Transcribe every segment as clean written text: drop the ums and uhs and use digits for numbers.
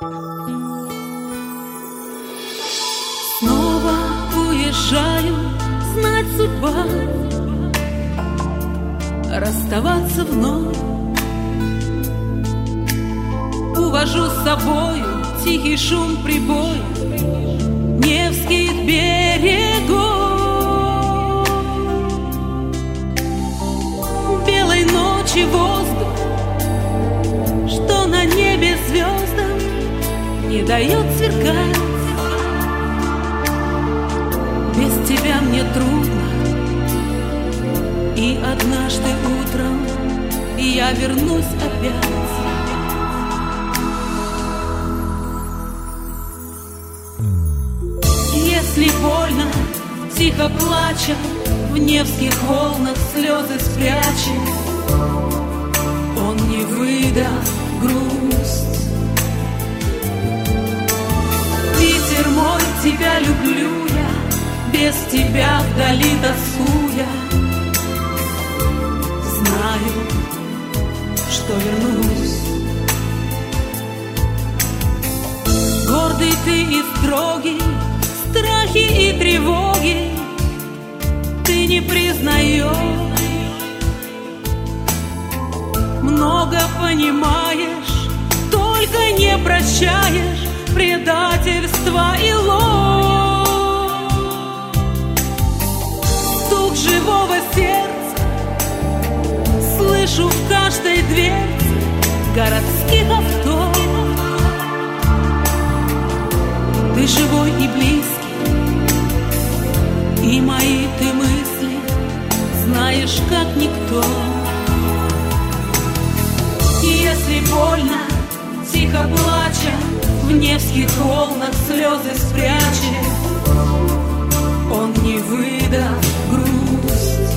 Снова уезжаю, знать судьба, расставаться вновь. Увожу с собою тихий шум прибоя Невских берегов. Белой ночи воздух, что на небе звездам не дает сверкать. Без тебя мне трудно, и однажды утром я вернусь опять. Если больно, тихо плача, в невских волнах слезы спрячет, он не выдаст грусть. Ветер мой, тебя люблю я, без тебя вдали тоскуя. Знаю, что вернусь. Гордый ты и строгий, страхи и тревоги ты не признаешь. Много понимаешь, только не прощаешь предательства и ложь. Стук живого сердца слышу в каждой дверце городских авто. Ты живой и близкий, и мои ты мысли знаешь, как никто. Если больно, тихо плача, в невских волнах слезы спрячет, он не выдаст грусть.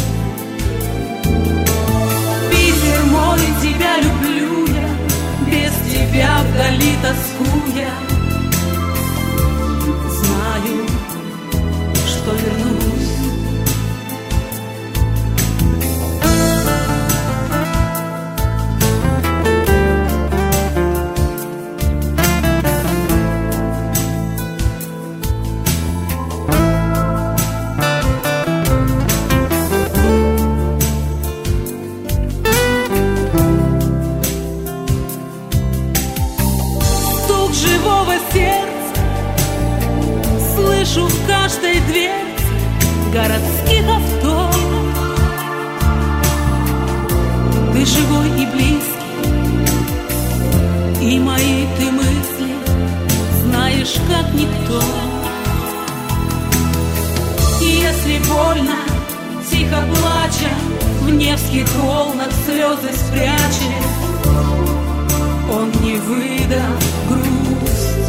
Питер мой, тебя люблю я, без тебя вдали тоскуя. Знаю, что вернусь. Стук живого сердца слышу в каждой дверце городских авто. Ты живой и близкий, и мои ты мысли знаешь, как никто. Если больно, тихо плача, в невских волнах слезы спрячет, он не выдаст грусть.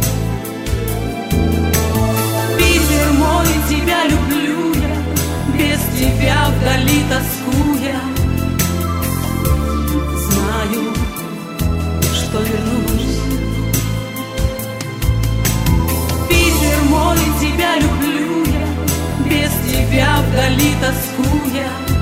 Питер мой, тебя люблю я, без тебя вдали тоскуя. Знаю, что вернусь. Питер мой, тебя люблю я, без тебя вдали тоскуя.